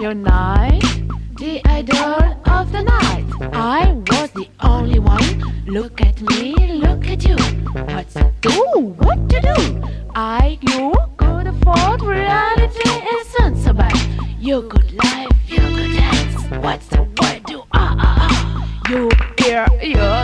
your night, the idol of the night. I was the only one. Look at me, look at you. What's to do? What to do? You could afford reality isn't so bad. You could live, you could dance. What's the word? Do you hear?